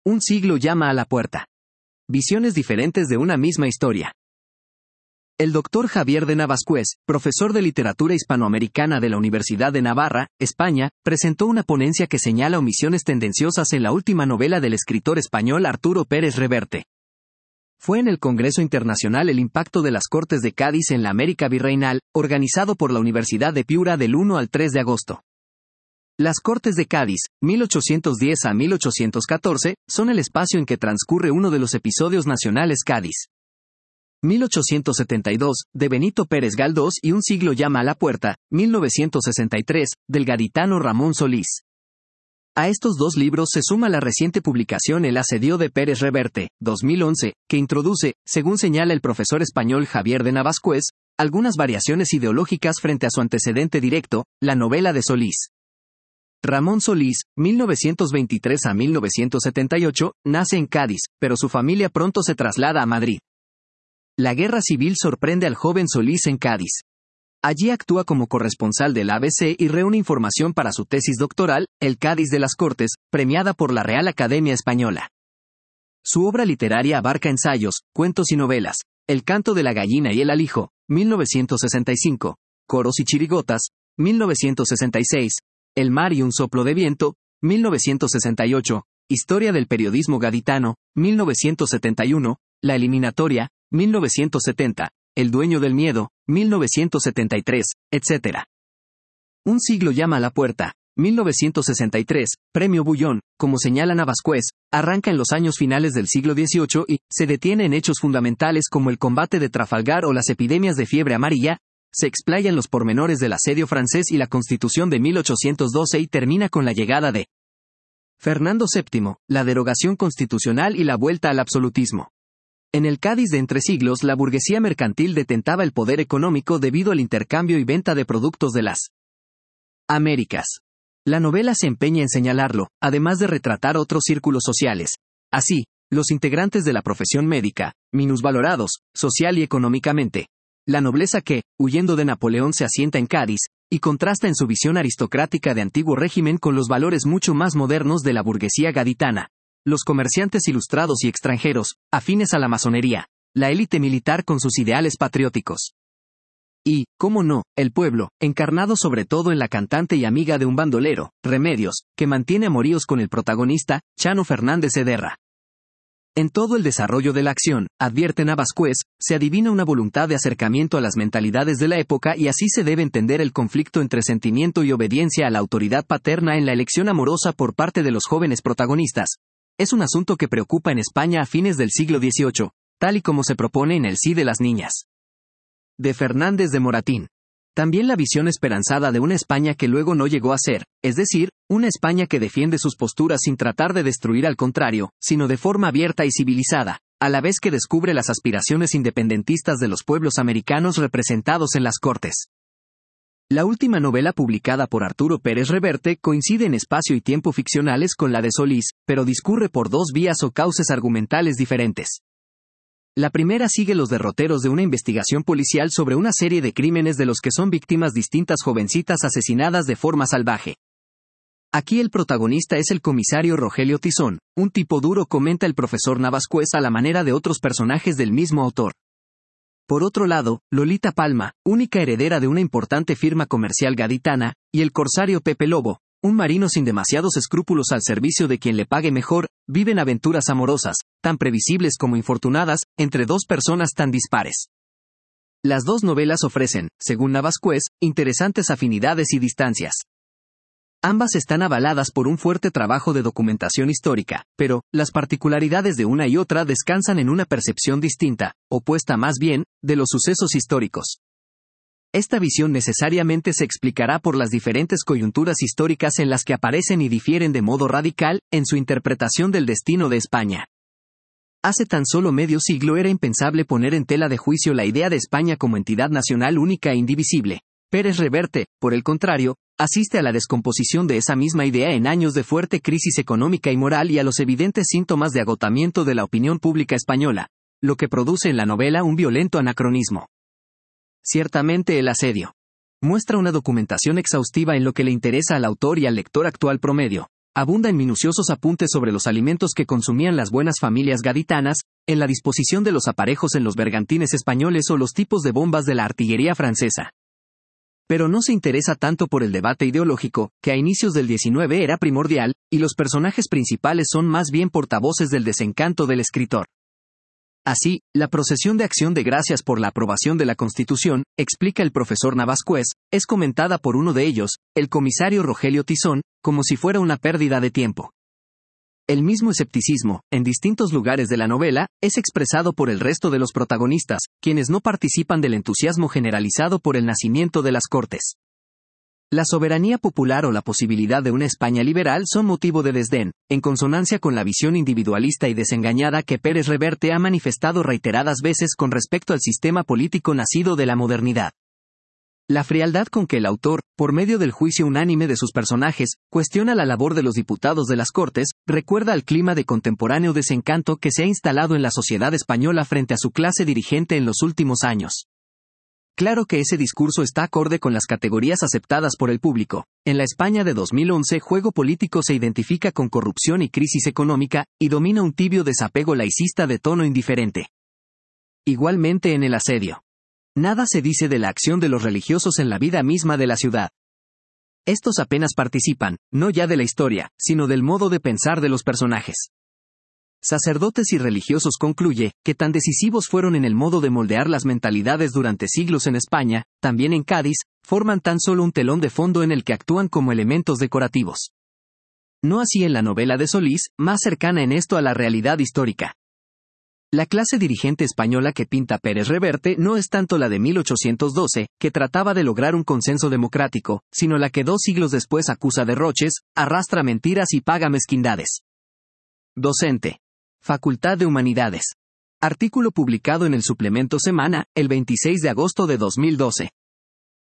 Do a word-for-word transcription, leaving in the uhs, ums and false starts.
Un siglo llama a la puerta. Visiones diferentes de una misma historia. El doctor Javier de Navascués, profesor de literatura hispanoamericana de la Universidad de Navarra, España, presentó una ponencia que señala omisiones tendenciosas en la última novela del escritor español Arturo Pérez Reverte. Fue en el Congreso Internacional El impacto de las Cortes de Cádiz en la América Virreinal, organizado por la Universidad de Piura del uno al tres de agosto. Las Cortes de Cádiz, mil ochocientos diez a mil ochocientos catorce, son el espacio en que transcurre uno de los episodios nacionales Cádiz. mil ochocientos setenta y dos, de Benito Pérez Galdós y Un siglo llama a la puerta, mil novecientos sesenta y tres, del gaditano Ramón Solís. A estos dos libros se suma la reciente publicación El asedio de Pérez Reverte, dos mil once, que introduce, según señala el profesor español Javier de Navascués, algunas variaciones ideológicas frente a su antecedente directo, la novela de Solís. Ramón Solís, mil novecientos veintitrés a mil novecientos setenta y ocho, nace en Cádiz, pero su familia pronto se traslada a Madrid. La guerra civil sorprende al joven Solís en Cádiz. Allí actúa como corresponsal del A B C y reúne información para su tesis doctoral, El Cádiz de las Cortes, premiada por la Real Academia Española. Su obra literaria abarca ensayos, cuentos y novelas, El canto de la gallina y el alijo, mil novecientos sesenta y cinco, Coros y chirigotas, mil novecientos sesenta y seis, El mar y un soplo de viento, mil novecientos sesenta y ocho, Historia del periodismo gaditano, mil novecientos setenta y uno, La eliminatoria, mil novecientos setenta, El dueño del miedo, mil novecientos setenta y tres, etcétera. Un siglo llama a la puerta, mil novecientos sesenta y tres, Premio Bullón, como señala Navascués, arranca en los años finales del siglo dieciocho y se detiene en hechos fundamentales como el combate de Trafalgar o las epidemias de fiebre amarilla, se explaya en los pormenores del asedio francés y la Constitución de mil ochocientos doce y termina con la llegada de Fernando séptimo, la derogación constitucional y la vuelta al absolutismo. En el Cádiz de entre siglos la burguesía mercantil detentaba el poder económico debido al intercambio y venta de productos de las Américas. La novela se empeña en señalarlo, además de retratar otros círculos sociales. Así, los integrantes de la profesión médica, minusvalorados, social y económicamente. La nobleza que, huyendo de Napoleón, se asienta en Cádiz, y contrasta en su visión aristocrática de antiguo régimen con los valores mucho más modernos de la burguesía gaditana. Los comerciantes ilustrados y extranjeros, afines a la masonería, la élite militar con sus ideales patrióticos. Y, cómo no, el pueblo, encarnado sobre todo en la cantante y amiga de un bandolero, Remedios, que mantiene amoríos con el protagonista, Chano Fernández Ederra. En todo el desarrollo de la acción, advierte Navascués, se adivina una voluntad de acercamiento a las mentalidades de la época y así se debe entender el conflicto entre sentimiento y obediencia a la autoridad paterna en la elección amorosa por parte de los jóvenes protagonistas. Es un asunto que preocupa en España a fines del siglo dieciocho, tal y como se propone en El sí de las niñas. De Fernández de Moratín. También la visión esperanzada de una España que luego no llegó a ser, es decir, una España que defiende sus posturas sin tratar de destruir al contrario, sino de forma abierta y civilizada, a la vez que descubre las aspiraciones independentistas de los pueblos americanos representados en las Cortes. La última novela publicada por Arturo Pérez Reverte coincide en espacio y tiempo ficcionales con la de Solís, pero discurre por dos vías o cauces argumentales diferentes. La primera sigue los derroteros de una investigación policial sobre una serie de crímenes de los que son víctimas distintas jovencitas asesinadas de forma salvaje. Aquí el protagonista es el comisario Rogelio Tizón, un tipo duro, comenta el profesor Navascués a la manera de otros personajes del mismo autor. Por otro lado, Lolita Palma, única heredera de una importante firma comercial gaditana, y el corsario Pepe Lobo, un marino sin demasiados escrúpulos al servicio de quien le pague mejor, viven aventuras amorosas, tan previsibles como infortunadas, entre dos personas tan dispares. Las dos novelas ofrecen, según Navascués, interesantes afinidades y distancias. Ambas están avaladas por un fuerte trabajo de documentación histórica, pero, las particularidades de una y otra descansan en una percepción distinta, opuesta más bien, de los sucesos históricos. Esta visión necesariamente se explicará por las diferentes coyunturas históricas en las que aparecen y difieren de modo radical, en su interpretación del destino de España. Hace tan solo medio siglo era impensable poner en tela de juicio la idea de España como entidad nacional única e indivisible. Pérez Reverte, por el contrario, asiste a la descomposición de esa misma idea en años de fuerte crisis económica y moral y a los evidentes síntomas de agotamiento de la opinión pública española, lo que produce en la novela un violento anacronismo. Ciertamente el asedio muestra una documentación exhaustiva en lo que le interesa al autor y al lector actual promedio, Abunda en minuciosos apuntes sobre los alimentos que consumían las buenas familias gaditanas, en la disposición de los aparejos en los bergantines españoles o los tipos de bombas de la artillería francesa. Pero no se interesa tanto por el debate ideológico, que a inicios del diecinueve era primordial, y los personajes principales son más bien portavoces del desencanto del escritor. Así, la procesión de Acción de Gracias por la aprobación de la Constitución, explica el profesor Navascués, es comentada por uno de ellos, el comisario Rogelio Tizón, como si fuera una pérdida de tiempo. El mismo escepticismo, en distintos lugares de la novela, es expresado por el resto de los protagonistas, quienes no participan del entusiasmo generalizado por el nacimiento de las Cortes. La soberanía popular o la posibilidad de una España liberal son motivo de desdén, en consonancia con la visión individualista y desengañada que Pérez Reverte ha manifestado reiteradas veces con respecto al sistema político nacido de la modernidad. La frialdad con que el autor, por medio del juicio unánime de sus personajes, cuestiona la labor de los diputados de las Cortes, recuerda al clima de contemporáneo desencanto que se ha instalado en la sociedad española frente a su clase dirigente en los últimos años. Claro que ese discurso está acorde con las categorías aceptadas por el público. En la España de dos mil once, juego político se identifica con corrupción y crisis económica, y domina un tibio desapego laicista de tono indiferente. Igualmente en el asedio. Nada se dice de la acción de los religiosos en la vida misma de la ciudad. Estos apenas participan, no ya de la historia, sino del modo de pensar de los personajes. Sacerdotes y religiosos concluye, que tan decisivos fueron en el modo de moldear las mentalidades durante siglos en España, también en Cádiz, forman tan solo un telón de fondo en el que actúan como elementos decorativos. No así en la novela de Solís, más cercana en esto a la realidad histórica. La clase dirigente española que pinta Pérez Reverte no es tanto la de mil ochocientos doce, que trataba de lograr un consenso democrático, sino la que dos siglos después acusa derroches, arrastra mentiras y paga mezquindades. Docente. Facultad de Humanidades. Artículo publicado en el suplemento Semana, el veintiséis de agosto de dos mil doce.